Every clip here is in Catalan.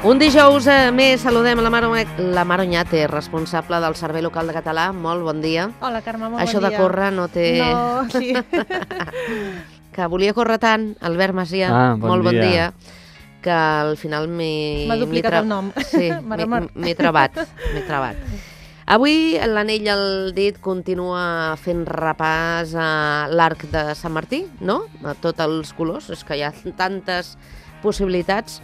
Un dijous més saludem a la Mar Oñate, responsable del Servei Local de Català. Molt bon dia. Hola, Carme, molt Això bon dia. de córrer no té... No, sí. Que volia córrer tant, Albert Macià, molt bon dia, que al final m'ha duplicat el nom. Sí, m'he trabat. Avui l'anell al dit continua fent repàs a l'arc de Sant Martí, no? A tots els colors, és que hi ha tantes possibilitats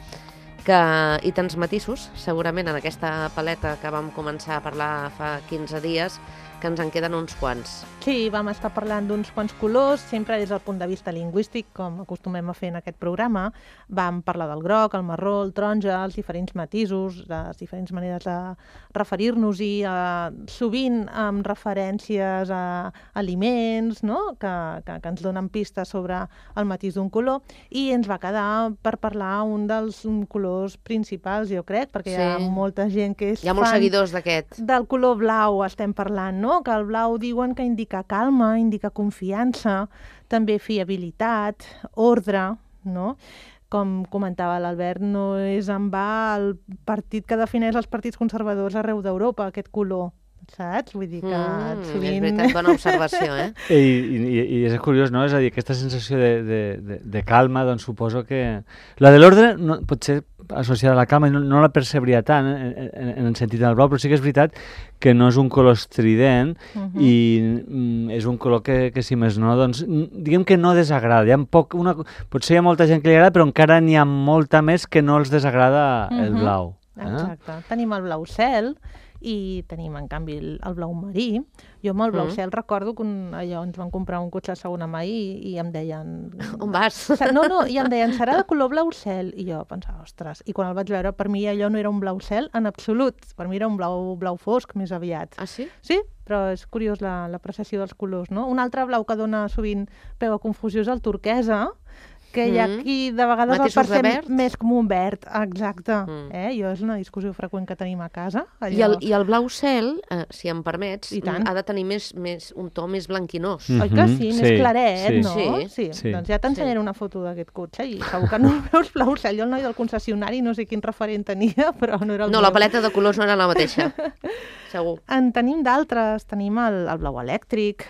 i tants matisos, segurament, en aquesta paleta que vam començar a parlar fa 15 dies, que ens en queden uns quants. Sí, vam estar parlant d'uns quants colors, sempre des del punt de vista lingüístic, com acostumem a fer en aquest programa. Vam parlar del groc, el marró, el taronja, els diferents matisos, les diferents maneres de referir-nos-hi, sovint amb referències a aliments, no? que ens donen pistes sobre el matís d'un color, i ens va quedar per parlar un dels colors principals, jo crec, perquè hi ha molta gent que és fan... Hi ha molts seguidors d'aquest. Del color blau estem parlant, no? Que el blau diuen que indica calma, indica confiança, també fiabilitat, ordre, no? Com comentava l'Albert, no és en va el partit que defineix els partits conservadors arreu d'Europa, aquest color, saps? Vull dir que sovint... És veritat, bona observació, eh? I és curiós, no? És a dir, aquesta sensació de calma, doncs suposo que... La de l'ordre pot ser associada a la calma, no la percebria tant en el sentit del blau, però sí que és veritat que no és un color estrident i és un color que si més no, doncs, diguem que no desagrada. Potser hi ha molta gent que li agrada, però encara n'hi ha molta més que no els desagrada el blau. Exacte. Tenim el blau cel, i tenim, en canvi, el blau marí. Jo amb el blau cel recordo que ens van comprar un cotxe de segona mà i em deien... On vas? No, i em deien, serà de color blau cel. I jo pensava, ostres, i quan el vaig veure, per mi allò no era un blau cel en absolut. Per mi era un blau fosc, més aviat. Ah, sí? Sí, però és curiós l'apreciació dels colors, no? Un altre blau que dona sovint peu a confusió és el turquesa, que hi ha qui de vegades el percep més com un verd, exacte. Jo és una discussió freqüent que tenim a casa. Allò... I el blau cel, si em permets, ha de tenir un to més blanquinós. Oi que sí? Més claret, no? Sí. Doncs ja t'ensenyaré una foto d'aquest cotxe i segur que no el veus blau cel. Jo el noi del concessionari no sé quin referent tenia, però no era el meu. No, la paleta de colors no era la mateixa, segur. En tenim d'altres. Tenim el blau elèctric,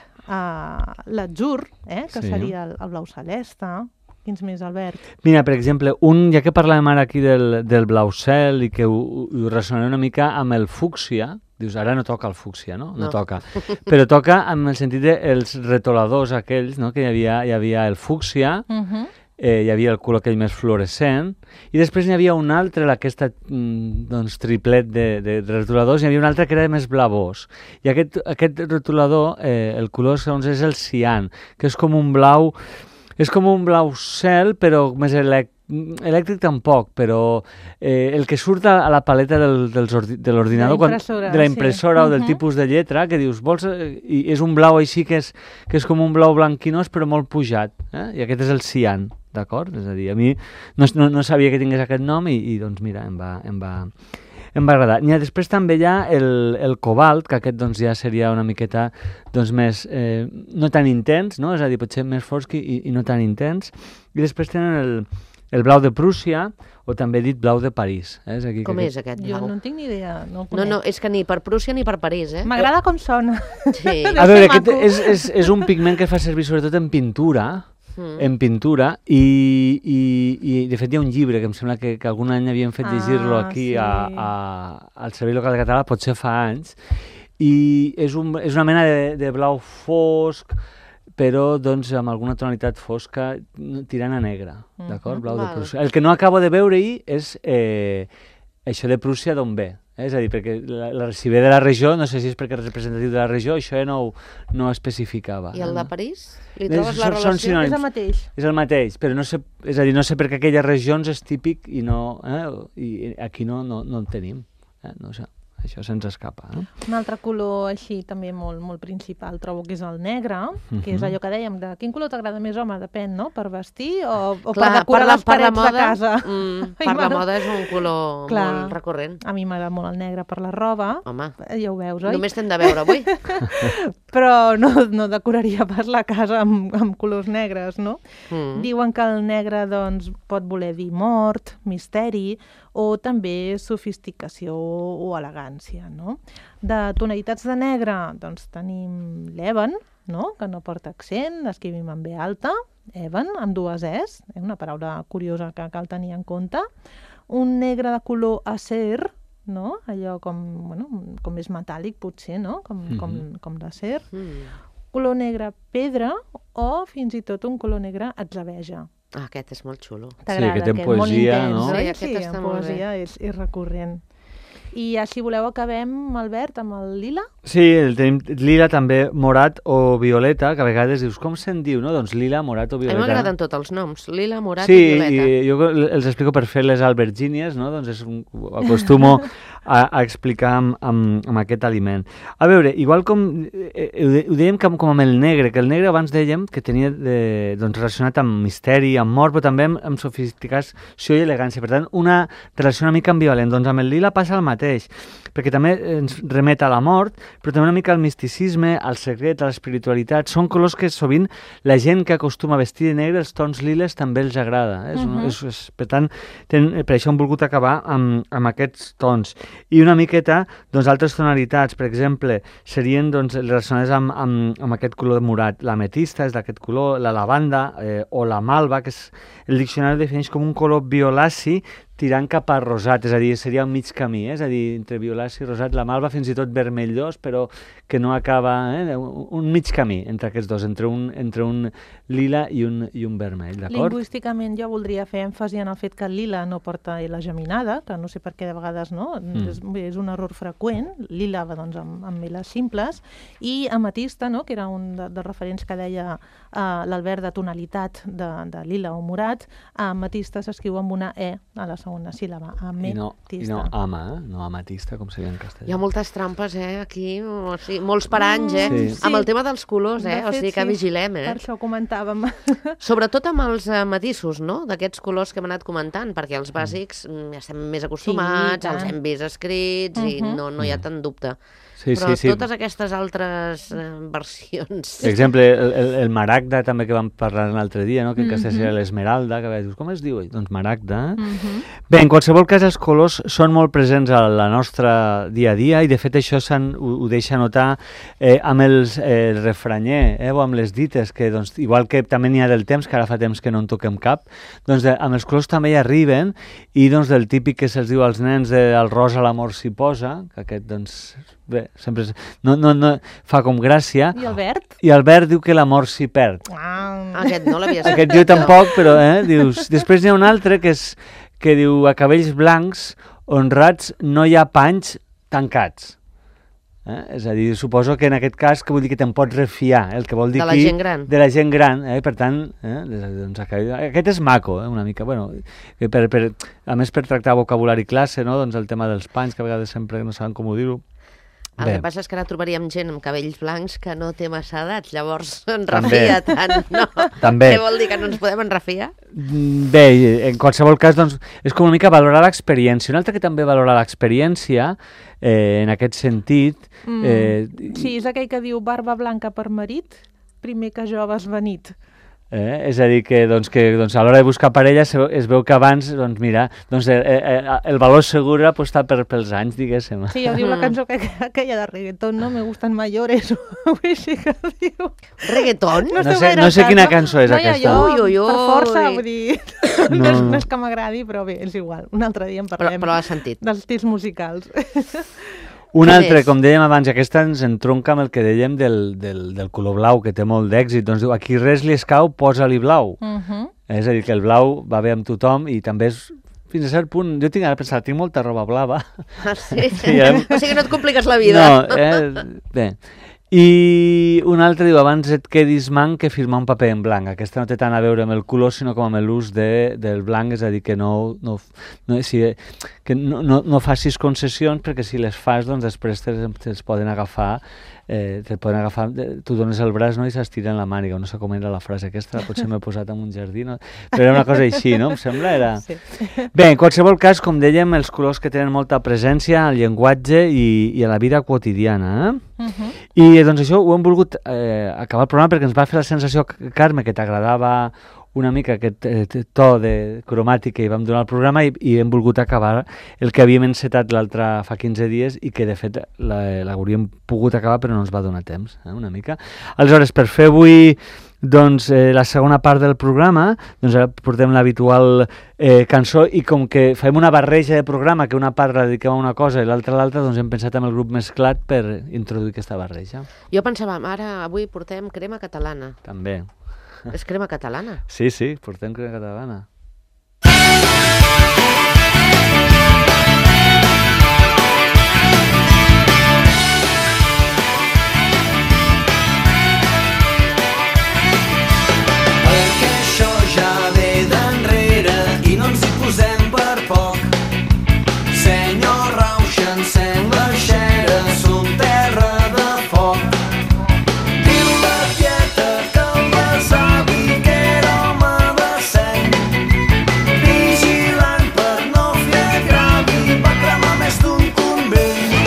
l'atzur, que seria el blau celeste. Quins més, Albert? Mira, per exemple, ja que parlàvem ara aquí del blau cel i que ho resonaré una mica amb el fúcsia, dius, ara no toca el fúcsia, no? No toca. Però toca amb el sentit dels retoladors aquells, no? Que hi havia el fúcsia, hi havia el color aquell més fluorescent, i després n'hi havia un altre, aquest triplet de retoladors, hi havia un altre que era més blavós. I aquest retolador, el color, segons és el cian, que és com un blau... És com un blau cel, però més elèctric tampoc, però el que surt a la paleta de l'ordinador, de la impressora o del tipus de lletra, que dius, i és un blau així que és com un blau blanquinós però molt pujat, i aquest és el cian, d'acord? És a dir, a mi no sabia que tingués aquest nom i doncs mira, em va agradar. Després també hi ha el cobalt, que aquest doncs, ja seria una miqueta doncs, més, no tan intens, no? És a dir, potser més fosc i no tan intens. I després tenen el blau de Prússia, o també dit blau de París. És aquest blau? Jo no en tinc ni idea. No, és que ni per Prússia ni per París. M'agrada com sona. Sí. A veure, aquest és un pigment que fa servir sobretot en pintura, i de fet hi ha un llibre que em sembla que algun any havíem fet llegir-lo aquí al Servei Local de Català, potser fa anys, i és una mena de blau fosc, però doncs amb alguna tonalitat fosca tirant a negre, d'acord? Blau de Prússia. El que no acabo de veure-hi és això de Prússia d'on ve. És a dir, perquè si ve de la regió, no sé si és perquè és representatiu de la regió, això ja no ho especificava. I el de París? Li trobes la relació? És el mateix. És el mateix, però no sé per què aquelles regions és típic i aquí no el tenim. No sé. Això se'ns escapa. Un altre color així també molt, molt principal trobo que és el negre, que és allò que dèiem de quin color t'agrada més, home, depèn, no? Per vestir o per decorar les parets de casa. Per la moda és un color molt recurrent. A mi m'agrada molt el negre per la roba. Home, ja ho veus, oi? només t'hem de veure avui. però no decoraria pas la casa amb colors negres, no? Diuen que el negre doncs, pot voler dir mort, misteri o també sofisticació o elegància, no? De tonalitats de negre doncs, tenim l'eben, no? Que no porta accent, l'escrivim en B alta, even, amb 2 es, una paraula curiosa que cal tenir en compte. Un negre de color acer, no? Allò com més metàl·lic, potser, no? Com l'acer. Color negre pedra o fins i tot un color negre atzabeja. Aquest és molt xulo. T'agrada, aquest en poesia, no? Sí, aquest està molt bé. Sí, en poesia és recurrent. I si voleu acabem, Albert, amb el lila? Sí, tenim lila també, morat o violeta, que a vegades dius, com se'n diu, no? Doncs lila, morat o violeta. A mi m'agraden tots els noms, lila, morat i violeta. Sí, jo els explico per fer les albergínies, no? Doncs acostumo a explicar amb aquest aliment. A veure, igual com ho dèiem com amb el negre, que el negre abans dèiem que tenia doncs, relacionat amb misteri, amb mort, però també amb sofisticació i elegància. Per tant, una relació una mica ambivalent. Doncs amb el lila passa el mateix, perquè també ens remet a la mort, però també una mica al misticisme, al secret, a l'espiritualitat. Són colors que sovint la gent que acostuma a vestir de negre, els tons liles també els agrada. Per tant, per això hem volgut acabar amb aquests tons. I una miqueta, doncs, altres tonalitats, per exemple, serien doncs, relacionades amb aquest color morat. L'ametista és d'aquest color, la lavanda o la malva, que el diccionari defineix com un color violaci tirant cap a rosat, és a dir, seria un mig camí, és a dir, entre violaci i rosat, la malva fins i tot vermellós, però que no acaba, un mig camí entre aquests dos, entre un lila i un vermell, d'acord? Lingüísticament jo voldria fer èmfasi en el fet que el lila no porta la geminada, que no sé per què de vegades no, és un error freqüent, lila va doncs amb miles simples, i ametista, no, que era un dels referents que deia l'Albert de tonalitat de lila o morat, ametista s'escriu amb una E a la segona síl·laba, ametista. I no ama, no ametista, com seria en castellà. Hi ha moltes trampes, aquí, o sigui, molts paranys, Sí. amb el tema dels colors, o sigui que vigilem, Per això ho comentàvem. Sobretot amb els matisos, no?, d'aquests colors que hem anat comentant, perquè els bàsics ja estem més acostumats, els hem vist escrits i no hi ha tant dubte. Però totes aquestes altres versions... Per exemple, el maragda també que vam parlar l'altre dia, no? Que en castellà seria l'esmeralda, que dius, com es diu? Doncs maragda. Bé, en qualsevol cas, els colors són molt presents a la nostra dia a dia i, de fet, això ho deixa notar amb el refranyer o amb les dites, que doncs, igual que també n'hi ha del temps, que ara fa temps que no en toquem cap, doncs amb els colors també hi arriben i doncs del típic que se'ls diu als nens el rosa l'amor s'hi posa, que aquest, doncs, bé, sempre no fa com gràcia. I el verd? I el verd diu que l'amor s'hi perd. Aquest no l'havia sentit. Aquest jo tampoc, però dius... Després n'hi ha un altre que diu a cabells blancs honrats no hi ha panys tancats. És a dir, suposo que en aquest cas que vull dir que te'n pots refiar, el que vol dir de la gent gran. De la gent gran, per tant, doncs, aquest és maco, una mica, bueno, a més per tractar vocabulari classe, no? Doncs el tema dels panys, que a vegades sempre no saben com ho dir-ho. El que passa és que ara trobaríem gent amb cabells blancs que no té massa edat, llavors enrafia tant, no? També. Què vol dir, que no ens podem enrafiar? Bé, en qualsevol cas, doncs, és com una mica valorar l'experiència. Un altre que també valora l'experiència, en aquest sentit... Sí, és aquell que diu barba blanca per marit, primer que joves venit. És a dir, que a l'hora de buscar parella es veu que abans, doncs mira, el valor segur era apostar pels anys, diguéssim. Sí, ja diu la cançó aquella de reggaeton, no me gustan mayores, així que diu... Reggaeton? No sé quina cançó és aquesta. Per força, vull dir, no és que m'agradi, però bé, és igual. Un altre dia en parlem. Però l'has sentit. Dels estils musicals. Un altre, com dèiem abans, aquesta ens entronca amb el que dèiem del color blau, que té molt d'èxit. Doncs diu, a qui res li escau, posa-li blau. És a dir, que el blau va bé amb tothom i també és, fins a cert punt, jo tinc ara pensat, tinc molta roba blava. Ah, sí? O sigui que no et compliques la vida. No, bé. I un altre diu, abans et quedis manc que firmar un paper en blanc. Aquesta no té tant a veure amb el color, sinó com amb l'ús del blanc, és a dir, que no facis concessions, perquè si les fas, doncs després te'ls poden agafar, tu dones el braç, no?, i s'estiren la màniga. No sé com era la frase aquesta, potser m'he posat en un jardí, no? Però era una cosa així, no? Em sembla, era... Sí. Bé, en qualsevol cas, com dèiem, els colors que tenen molta presència al llenguatge i a la vida quotidiana, I doncs això ho hem volgut acabar el programa perquè ens va fer la sensació, Carme, que t'agradava una mica aquest to de cromàtica i vam donar el programa i hem volgut acabar el que havíem encetat l'altre fa 15 dies i que de fet l'hauríem pogut acabar però no ens va donar temps, una mica. Aleshores, per fer avui doncs, la segona part del programa, doncs ara portem l'habitual cançó i com que fem una barreja de programa, que una part la dediquem a una cosa i l'altra a l'altra, doncs hem pensat en el grup mesclat per introduir aquesta barreja. Jo pensava, ara avui portem crema catalana. També. És crema catalana? Sí, portem crema catalana. Perquè això ja ve d'enrere i no ens hi posem per poc. Senyor Rauxa, encén la xera, som terra de foc. Diu la tieta que el besavi que era home de seny, vigilant per no fer agravi, va cremar més d'un convent.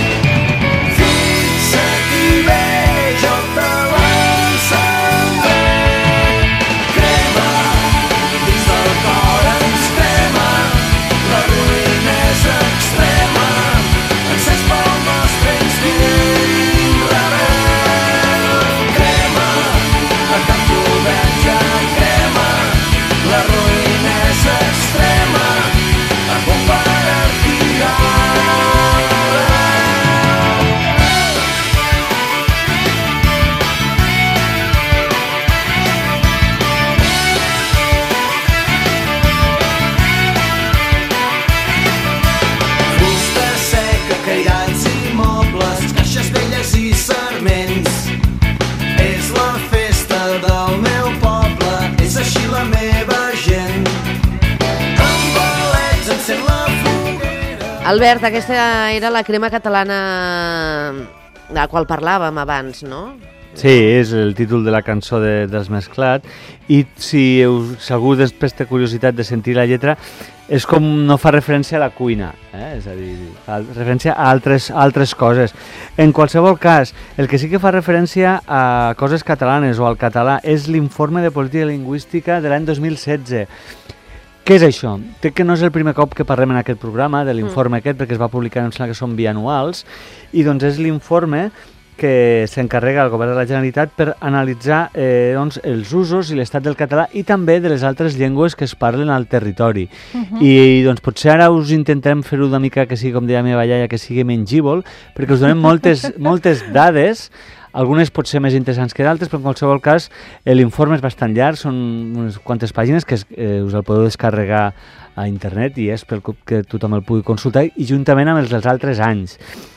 Fixa't i bé, jo te l'encendré. Crema, dins del cor ens crema, la ruïna és extrema, encès pel nostre instint rebel. Crema, a cap poder ja crema, la ruïna és extrema, a compartir fusta seca, cairats i mobles, caixes velles i sarments. És la festa del meu poble, és així la meva gent. Amb balets encén la foguera. Albert, aquesta era la crema catalana de la qual parlàvem abans, no? Sí, és el títol de la cançó dels Mesclat i si algú després té curiositat de sentir la lletra és com no fa referència a la cuina, és a dir, fa referència a altres coses. En qualsevol cas, el que sí que fa referència a coses catalanes o al català és l'informe de política lingüística de l'any 2016. Què és això? Crec que no és el primer cop que parlem en aquest programa de l'informe aquest, perquè es va publicar, em sembla que són bianuals, i doncs és l'informe que s'encarrega al Govern de la Generalitat per analitzar doncs, els usos i l'estat del català i també de les altres llengües que es parlen al territori. I doncs potser ara us intentem fer-ho una mica que sigui, com deia la meva iaia, que sigui mengívol, perquè us donem moltes dades, algunes potser més interessants que d'altres, però en qualsevol cas l'informe és bastant llarg, són unes quantes pàgines que us el podeu descarregar a internet i és perquè tothom el pugui consultar i juntament amb els dels altres anys.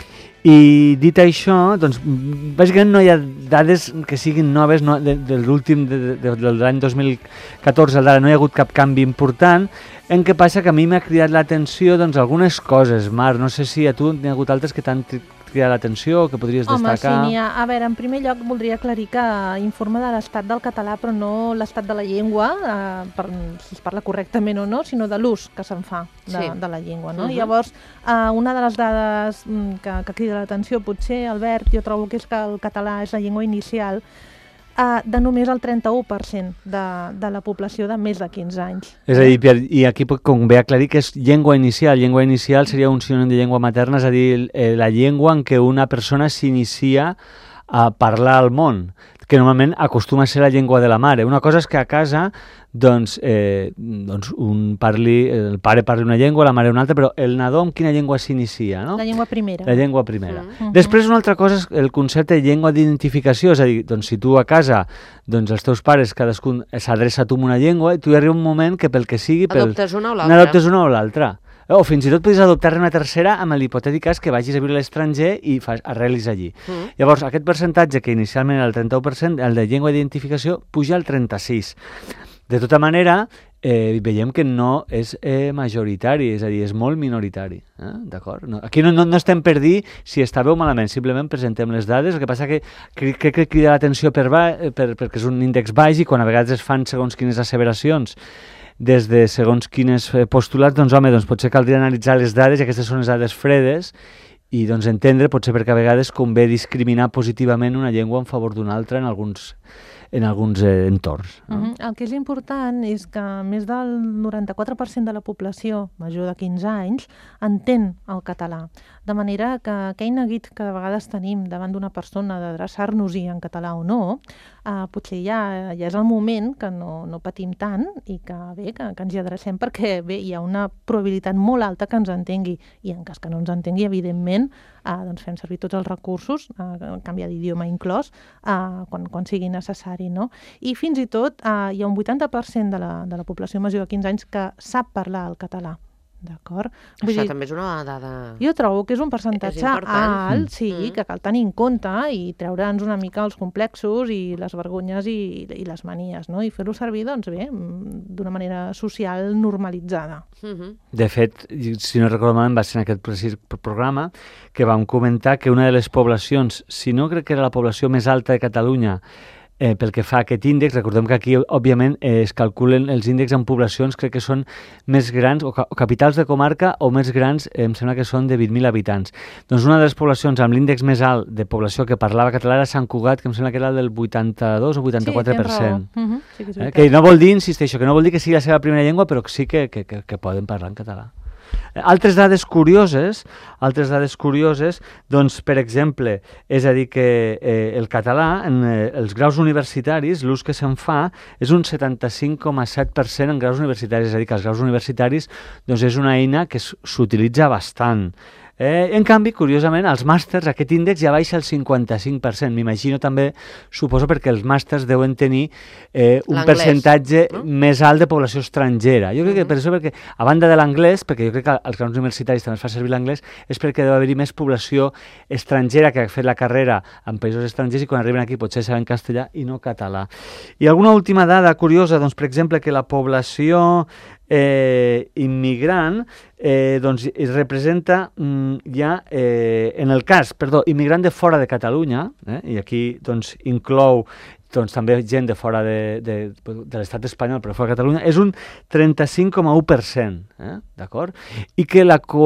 I dit això, doncs, bàsicament no hi ha dades que siguin noves de l'últim, de l'any 2014 al d'ara, no hi ha hagut cap canvi important, en què passa que a mi m'ha cridat l'atenció doncs, algunes coses, Mar, no sé si a tu n'hi ha hagut altres que t'han cridat l'atenció, que podries destacar. Home, sí, n'hi ha. A veure, en primer lloc voldria aclarir que informa de l'estat del català, però no l'estat de la llengua, si es parla correctament o no, sinó de l'ús que se'n fa de la llengua. No? Llavors, una de les dades que crida l'atenció, potser, Albert, jo trobo que és que el català és la llengua inicial de només el 31% de la població de més de 15 anys. És a dir, i aquí puc convé aclarir que és llengua inicial. Llengua inicial seria un sinònim de llengua materna, és a dir, la llengua en què una persona s'inicia a parlar al món, que normalment acostuma a ser la llengua de la mare. Una cosa és que a casa doncs el pare parli una llengua, la mare una altra, però el nadó amb quina llengua s'inicia, no? La llengua primera. La llengua primera. Després una altra cosa és el concepte de llengua d'identificació, és a dir, doncs, si tu a casa doncs, els teus pares cadascun s'adreça a tu amb una llengua i tu hi arriba un moment que pel que sigui adoptes una o l'altra. N'adoptes una o l'altra. O fins i tot podries adoptar-ne una tercera amb l'hipotètic cas que vagis a viure a l'estranger i arrelis allí. Llavors, aquest percentatge, que inicialment era el 31%, el de llengua d'identificació, puja al 36%. De tota manera, veiem que no és majoritari, és a dir, és molt minoritari. D'acord? No, aquí no estem per dir si està bé o malament, simplement presentem les dades. El que passa que crec que crida l'atenció perquè és un índex baix i quan a vegades es fan segons quines asseveracions des de segons quines postulats, doncs home, doncs potser caldria analitzar les dades, i aquestes són les dades fredes, i doncs entendre, potser perquè a vegades convé discriminar positivament una llengua en favor d'una altra en alguns entorns. No? El que és important és que més del 94% de la població major de 15 anys entén el català. De manera que aquell neguit que de vegades tenim davant d'una persona d'adreçar-nos-hi en català o no, potser ja és el moment que no patim tant i que ens hi adrecem perquè hi ha una probabilitat molt alta que ens entengui. I en cas que no ens entengui, evidentment, doncs fem servir tots els recursos, canviar d'idioma inclòs, quan sigui necessari. No? I fins i tot hi ha un 80% de la població major de 15 anys que sap parlar el català. D'acord? Això també és una dada... Jo trobo que és un percentatge alt, sí, que cal tenir en compte i treure'ns una mica els complexos i les vergonyes i les manies, no? I fer-ho servir, doncs bé, d'una manera social normalitzada. De fet, si no recordo malament, va ser en aquest precís programa que vam comentar que una de les poblacions, si no crec que era la població més alta de Catalunya, pel que fa a aquest índex, recordem que aquí, òbviament, es calculen els índexs en poblacions, crec que són més grans, o capitals de comarca, o més grans, em sembla que són de 20.000 habitants. Doncs una de les poblacions amb l'índex més alt de població que parlava català era Sant Cugat, que em sembla que era del 82 o 84%. Sí, sí, que no vol dir, insisteixo, que no vol dir que sigui la seva primera llengua, però sí que poden parlar en català. Altres dades curioses, doncs, per exemple, és a dir que el català, en els graus universitaris, l'ús que se'n fa és un 75,7% en graus universitaris, és a dir, que els graus universitaris doncs, és una eina que s'utilitza bastant. En canvi, curiosament, als màsters aquest índex ja baixa el 55%. M'imagino també, suposo, perquè els màsters deuen tenir un percentatge més alt de població estrangera. Jo crec que per això, perquè a banda de l'anglès, perquè jo crec que als graus universitaris també es fa servir l'anglès, és perquè deu haver-hi més població estrangera que ha fet la carrera en països estrangers i quan arriben aquí potser saben castellà i no català. I alguna última dada curiosa, doncs, per exemple, que la població immigrant doncs es representa ja en el cas, immigrant de fora de Catalunya, i aquí doncs inclou també gent de fora de l'estat espanyol, però fora de Catalunya, és un 35,1%, d'acord? I que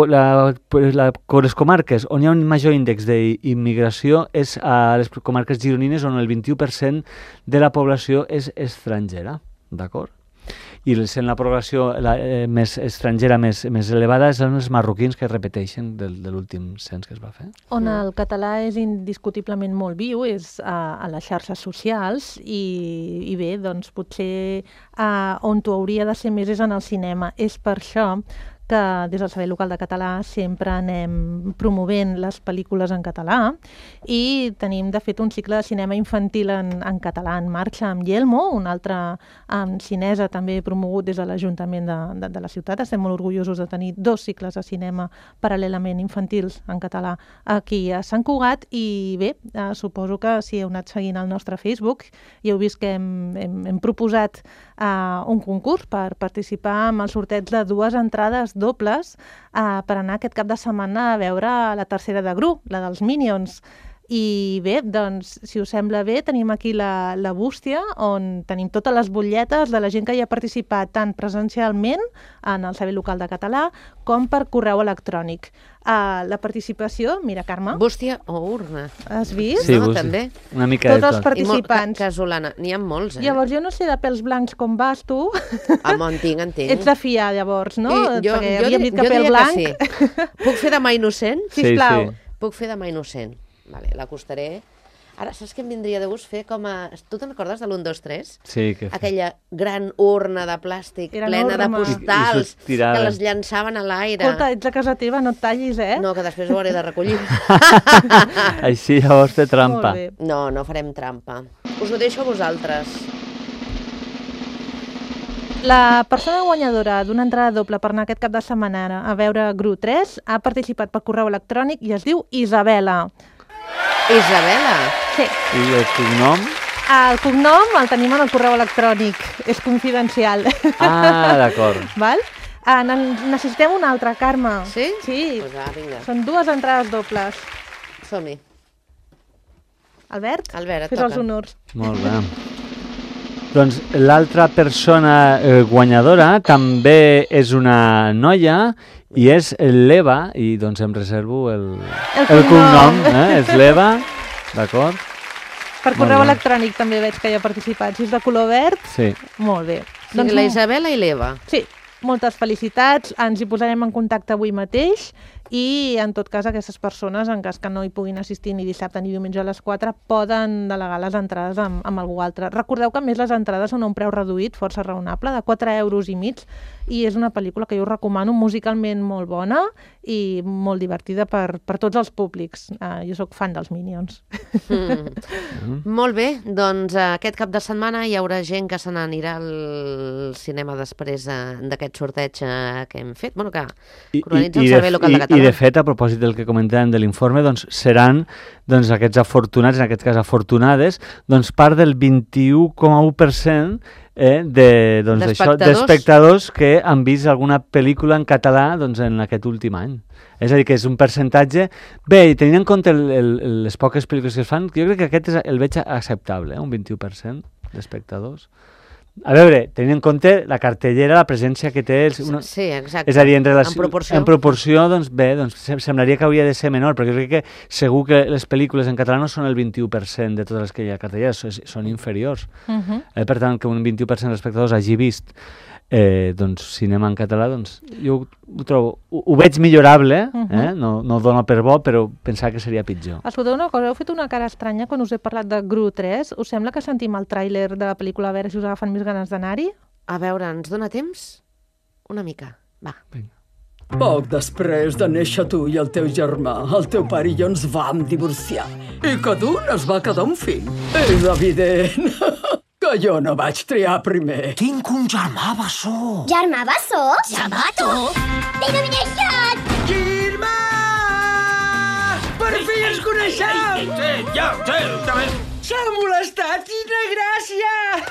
les comarques on hi ha un major índex d'immigració és a les comarques gironines, on el 21% de la població és estrangera, d'acord? I sent la població més estrangera més elevada són els marroquins que repeteixen de l'últim cens que es va fer. On el català és indiscutiblement molt viu és a les xarxes socials i bé, doncs potser on t'ho hauria de ser més és en el cinema. És per això que des del Servei Local de Català sempre anem promovent les pel·lícules en català i tenim, de fet, un cicle de cinema infantil en català en marxa amb Yelmo, un altre cinesa també promogut des de l'Ajuntament de la ciutat. Estem molt orgullosos de tenir 2 cicles de cinema paral·lelament infantils en català aquí a Sant Cugat i bé, suposo que si heu anat seguint el nostre Facebook i heu vist que hem proposat un concurs per participar en el sorteig de 2 entrades dobles per anar aquest cap de setmana a veure la tercera de Gru, la dels Minions. I bé, doncs, si us sembla bé, tenim aquí la bústia on tenim totes les butlletes de la gent que hi ha participat tant presencialment en el Servei Local de Català com per correu electrònic. La participació, mira, Carme. Bústia o urna. Has vist? Sí, no, també. Una mica tots de els tot. participants. Casolana, n'hi ha molts, Llavors, jo no sé de pèls blancs com vas tu. En tinc. Ets de fiar, llavors, no? Jo havíem dit que pèl diria blanc... que sí. Puc fer demà innocent? Sisplau. Sí. Puc fer demà innocent. Vale, l'acostaré. Ara, saps què em vindria de gust fer com a... Tu te'n recordes de l'1, 2, 3? Sí, que... Aquella gran urna de plàstic Era plena enorme. de postals I que les llançaven a l'aire. Escolta, ets a casa teva, no et tallis, No, que després ho hauré de recollir. Així llavors té trampa. Molt bé. No farem trampa. Us ho deixo a vosaltres. La persona guanyadora d'una entrada doble per anar aquest cap de setmana a veure Gru 3 ha participat per correu electrònic i es diu Isabela. Isabela? Sí. I el cognom? El cognom el tenim en el correu electrònic. És confidencial. D'acord. Val? Necessitem una altra, Carme. Sí? Sí. Doncs vinga. Són 2 entrades dobles. Som-hi. Albert, Albert, et fes toca. els honors. Molt bé. Doncs l'altra persona guanyadora també és una noia i és l'Eva, i doncs em reservo el cognom, és l'Eva, d'acord? Per correu electrònic també veig que hi ha participat. Si és de color verd, sí. Molt bé. Sí, doncs la Isabela i l'Eva. Sí, moltes felicitats. Ens hi posarem en contacte avui mateix i, en tot cas, aquestes persones, en cas que no hi puguin assistir ni dissabte ni diumenge a les 4, poden delegar les entrades amb algú altre. Recordeu que, a més, les entrades són a un preu reduït, força raonable, de 4,5 €, i és una pel·lícula que jo us recomano, musicalment molt bona i molt divertida per tots els públics. Jo sóc fan dels Minions. Molt bé, doncs aquest cap de setmana hi haurà gent que se n'anirà al cinema després d'aquest sorteig que hem fet, bueno, que organitza el Servei Local de Català. I de fet, a propòsit del que comentàvem de l'informe, doncs seran aquests afortunats, en aquest cas afortunades, doncs part del 21,1% d'espectadors que han vist alguna pel·lícula en català en aquest últim any. És a dir, que és un percentatge... Bé, tenint en compte les poques pel·lícules que es fan, jo crec que aquest el veig acceptable, un 21% d'espectadors. A veure, tenint en compte la cartellera, la presència que té... Sí, exacte. És a dir, en proporció, doncs bé, semblaria que hauria de ser menor, perquè jo crec que segur que les pel·lícules en català no són el 21% de totes les que hi ha a cartellera, són inferiors. Per tant, que un 21% d'espectadors hagi vist cinema en català, doncs jo ho trobo, ho veig millorable, no ho dono per bo, però pensava que seria pitjor. Escolteu una cosa, heu fet una cara estranya quan us he parlat de Gru 3. Us sembla que sentim el tràiler de la pel·lícula a veure si us agafen més ganes d'anar-hi? A veure, ens dona temps? Una mica, va. Vinga. Poc després de néixer tu i el teu germà, el teu pare i jo ens vam divorciar. I cada un es va quedar un fill. És evident que jo no vaig triar primer. Tinc un germà bessó. Germà bessó? Germà, tu? Denominació! Germà! Per fi ens coneixem! Sí. S'ha molestat, quina gràcia!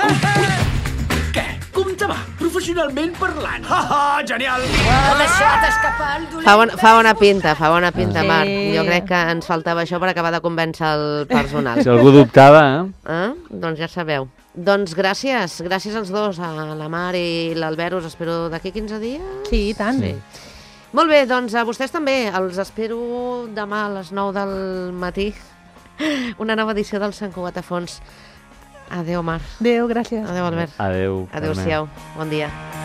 Què? Com te va? Professionalment parlant. Genial! Ha deixat escapar el dolent. Fa bona pinta, Sí. Marc. Jo crec que ens faltava això per acabar de convèncer el personal. Si algú dubtava, Doncs ja sabeu. Doncs gràcies als dos, a la Mar i l'Albert, us espero d'aquí 15 dies. Sí, i tant. Sí. Molt bé, doncs a vostès també. Els espero demà a les 9 del matí. Una nova edició del Sant Cugat a Fons. Adéu, Mar. Adéu, gràcies. Adéu, Albert. adéu. Adéu-siau. Bon dia.